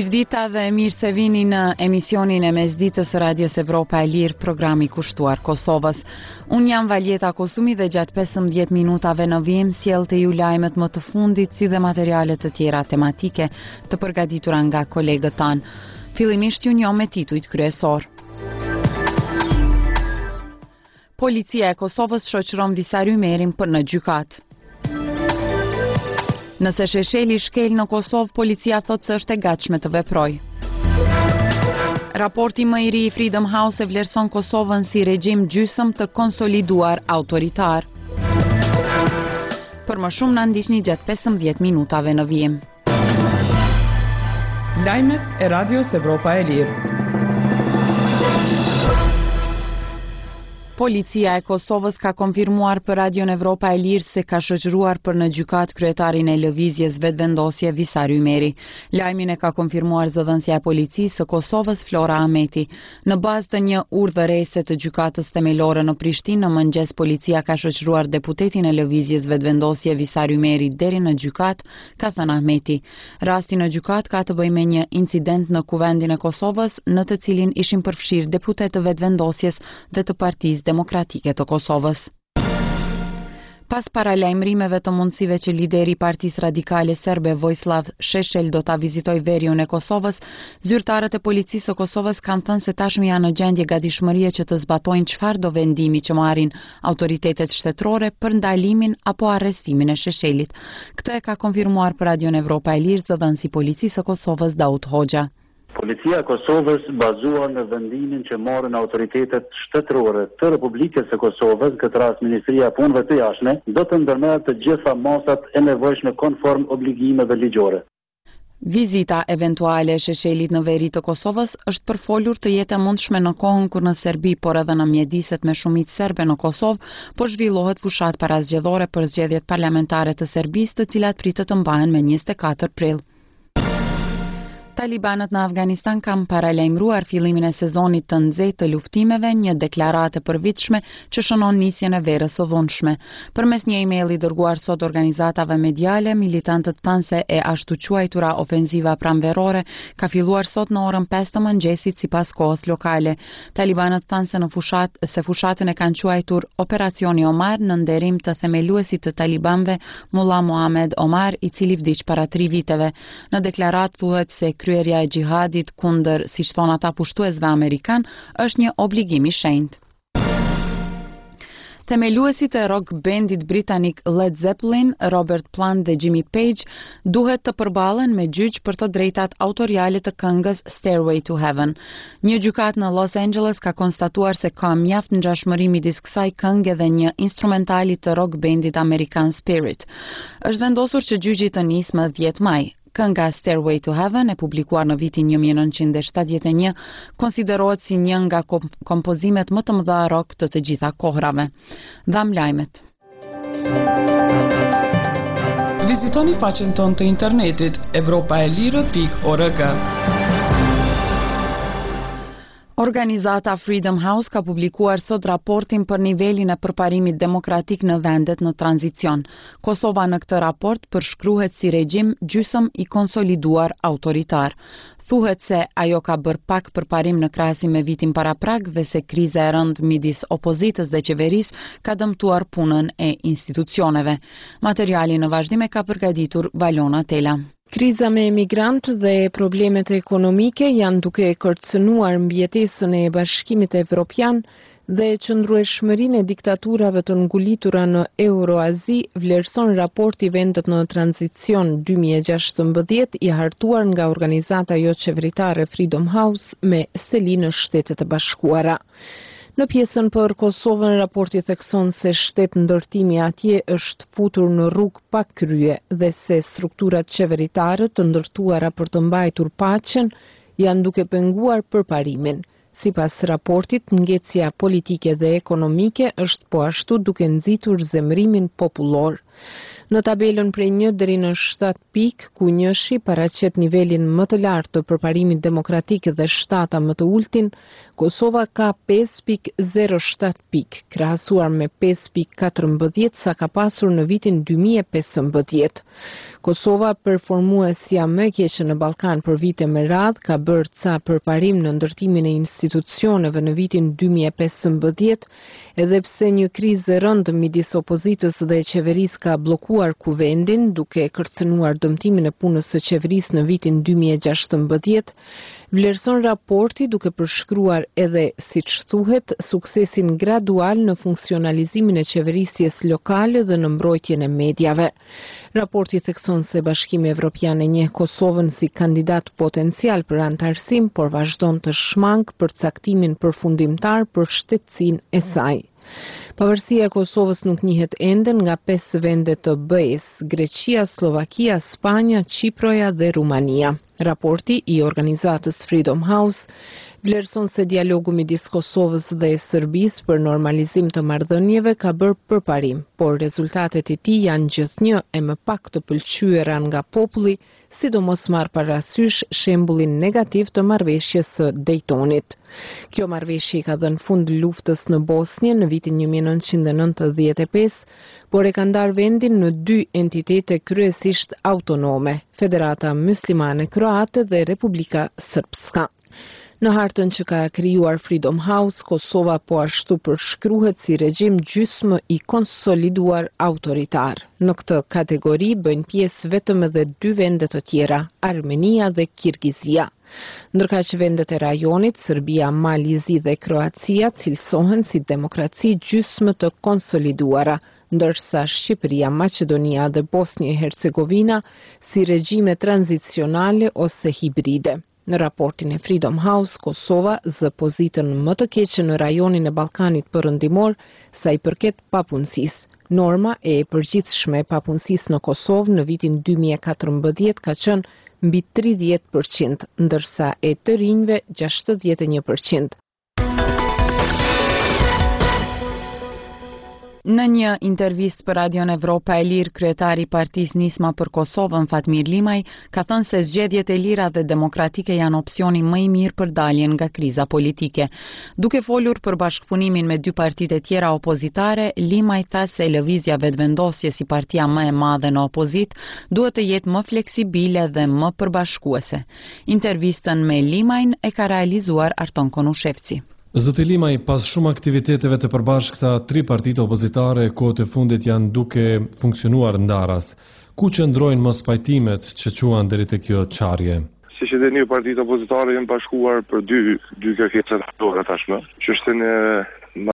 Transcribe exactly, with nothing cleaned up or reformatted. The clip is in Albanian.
Mirdita dhe mirë se vini në emisionin e mesditës Radios Evropa e Lirë, programi kushtuar Kosovës. Unë jam Valjeta Kosumi dhe gjatë pesëmbëdhjetë minutave në vijim sjell te ju lajmet më të fundit si dhe materiale të tjera tematike të përgatitura nga kolegët tanë. Fillimisht ju njoh me titujt kryesor. Policia e Kosovës shoqëron Visar Ymerin për në gjykat. Nëse Shesheli shkel në Kosovë, policia thot se është e gatshme të veproj. Raporti më i ri i Freedom House e vlerëson Kosovën si regjim gjysmë të konsoliduar autoritar. Për më shumë na ndiqni gjatë pesëmbëdhjetë minutave në vijim. Lajmet e Radios Evropa e Lirë. Policia e Kosovës ka konfirmuar për Radion Evropa e Lirë se ka shoqëruar për në gjykat kryetarin e lëvizjes vetëvendosje Visar Ymeri. Lajmin e ka konfirmuar zëdhënësja e policisë së Kosovës Flora Ahmeti. Në bazë të një urdhërese të gjykatës themelore në Prishtinë, në mëngjes policia ka shoqëruar deputetin e lëvizjes vetëvendosje Visar Ymeri deri në gjykat, ka thënë Ahmeti. Rasti në gjykat ka të bëjë me një incident në Kuvendin e Kosovës, në të cilin ishin përfshirë deputet të vetëvendosjes dhe të Partisë Demokratike të Kosovës. Pas paralajmërimeve të mundësive që lideri i Partisë Radikale Serbe Vojislav Šešelj do ta vizitojë veriun e Kosovës, zyrtarët e policisë së Kosovës kanë thënë se tashmë janë në gjendje gatishmërie që të zbatojnë çfarë do vendimi që marrin autoritetet shtetërore për ndalimin apo arrestimin e Šešelit. Këtë e ka konfirmuar për Radion Evropa e Lirë zëdhënësi i policisë së Kosovës Daud Hoxha. Policia e Kosovës bazuar në vendimin që marrin autoritetet shtetërore të Republikës së Kosovës, këtë rast Ministria e Punëve të Jashtme, do të ndërmerrë të gjitha masat e nevojshme konform obligimeve ligjore. Vizita eventuale e Sheshelit në veri të Kosovës është përfolur të jetë e mundshme në kohën kur në Serbi, por edhe në mjediset me shumicë serbe në Kosovë, po zhvillohet fushat parazgjedhore për zgjedhjet parlamentare të Serbisë, të cilat pritet të mbahen me njëzet e katër prill. Talibanët në Afganistan kanë paralajmëruar fillimin e sezonit të nxehtë të luftimeve, një deklarate përvitshme që shënon nisjen e verës së dhunshme. Përmes një emaili dërguar sot organizatave mediale, militantët thanë se e ashtu quajtura ofenziva pranverore ka filluar sot në orën pesë të mëngjesit sipas kohës lokale. Talibanët thanë se në fushat se fushatën e kanë quajtur Operacioni Omar në nderim të themeluesit të talibanëve Mullah Muhammed Omar, i cili vdiq para tri viteve. Në deklaratë thuhet se kryerja e gjihadit kundër, siç thon ata, pushtuesve amerikan, është një obligim i shenjtë. Themeluesit e rock bandit britanik Led Zeppelin, Robert Plant dhe Jimmy Page, duhet të përballen me gjyq për të drejtat autoriale të këngës Stairway to Heaven. Një gjykat në Los Angeles ka konstatuar se ka mjaft ngjashmëri midis kësaj këngë dhe një instrumentali të rock bandit amerikan Spirit. Është vendosur që gjyqi të nisë më dhjetë maj. Kënga Stairway to Heaven, e publikuar në vitin një mijë e nëntëqind e shtatëdhjetë e një, konsiderohet si një nga kompozimet më të mëdha rock të të gjitha kohrave. Dham lajmet. Vizitoni faqen tonë të internetit evropaelire pikë org. Organizata Freedom House ka publikuar sot raportin për nivelin e përparimit demokratik në vendet në tranzicion. Kosova në këtë raport përshkruhet si regjim gjysmë i konsoliduar autoritar. Thuhet se ajo ka bërë pak përparim në krahasim me vitin paraprak dhe se kriza e rëndë midis opozitës dhe qeverisë ka dëmtuar punën e institucioneve. Materiali në vazhdim e ka përgatitur Valona Tela. Kriza me emigrantë dhe problemet ekonomike janë duke kërcënuar mbjetesën e Bashkimit Evropian dhe qëndrueshmërinë e diktaturave të ngulitura në Euroazi, vlerëson raporti vendet në tranzicion dy mijë e gjashtëmbëdhjetë i hartuar nga organizata jo qeveritare Freedom House me seli në Shtetet e Bashkuara. Në pjesën për Kosovën, raporti thekson se shtetë ndërtimi atje është futur në rrugë pa krye dhe se strukturat qeveritare të ndërtuara për të mbajtur paqen janë duke penguar përparimin. Sipas raportit, ngecja politike dhe ekonomike është po ashtu duke nxitur zemrimin popullor. Në tabelën prej një deri në shtatë pikë, ku njëshi paraqet nivelin më të lartë të përparimit demokratik dhe shtata më të ultin, Kosova ka pesë pikë zero shtatë pikë, krahasuar me pesë pikë katërmbëdhjetë sa ka pasur në vitin dy mijë e pesëmbëdhjetë. Kosova, performuesja më e keqe në Ballkan për vite me radhë, ka bërë ca përparim në ndërtimin e institucioneve në vitin dy mijë e pesëmbëdhjetë, edhe pse një krizë e rëndë midis opozitës dhe qeverisë ka bllokuar kuvendin, duke kërcënuar dëmtimin e punës së qeverisë në vitin dy mijë e gjashtëmbëdhjetë, vlerëson raporti duke përshkruar edhe, siç thuhet, suksesin gradual në funksionalizimin e qeverisjes lokale dhe në mbrojtjen e medjave. Raporti thekson se Bashkimi Evropian e njeh Kosovën si kandidat potencial për antarësim, por vazhdon të shmang për caktimin përfundimtar për shtetësinë e saj. Pavarësia e Kosovës nuk njihet ende nga pesë vende të B E-s: Greqia, Slovakia, Spanja, Çiproja dhe Rumania. Raporti i organizatës Freedom House vlerëson se dialogu midis Kosovës dhe Serbisë për normalizim të marrëdhënieve ka bërë përparim, por rezultatet e tij janë gjithnjë e më pak të pëlqyera nga populli, sidomos marr parasysh shembullin negativ të marrëveshjes së Daytonit. Kjo marrëveshje ka dhënë fund luftës në Bosnjë në vitin një mijë e nëntëqind e nëntëdhjetë e pesë, por e ka ndarë vendin në dy entitete kryesisht autonome, Federata Muslimane Kroate dhe Republika Srpska. Në hartën që ka krijuar Freedom House, Kosova po ashtu përshkruhet si regjim gjysmë i konsoliduar autoritar. Në këtë kategori bëjnë pjesë vetëm edhe dy vende të tjera, Armenia dhe Kirgizia. Ndërka që vendet e rajonit, Serbia, Malizi dhe Kroacia cilësohen si demokraci gjysmë të konsoliduara, ndërsa Shqipëria, Maqedonia dhe Bosnjë e Hercegovina si regjime tranzicionale ose hibride. Në raportin e Freedom House, Kosova zë pozitën më të keqe në rajonin e Ballkanit Perëndimor sa i përket papunësisë. Norma e përgjithshme e papunësisë në Kosovë në vitin dy mijë e katërmbëdhjetë ka qenë mbi tridhjetë përqind, ndërsa e të rinjve gjashtëdhjetë e një përqind. Në një intervistë për Radion Evropa e Lirë, kryetari i Partisë Nisma për Kosovën, Fatmir Limaj, ka thënë se zgjedhjet e lira dhe demokratike janë opsioni më i mirë për daljen nga kriza politike. Duke folur për bashkëpunimin me dy partitë e tjera opozitare, Limaj tha se lëvizja vetëvendosje si partia më e madhe në opozit duhet të jetë më fleksibile dhe më përbashkuese. Intervistën me Limajn e ka realizuar Arton Konushevci. Zoti Limaj, pas shumë aktiviteteve të përbashkëta, tri partitë opozitare kohët e fundit janë duke funksionuar ndaras. Ku qëndrojnë mos pajtimet që quan deri te kjo çarje? Si që dhe një partitë opozitare janë bashkuar për dy dy kërkesa tashmë, që është në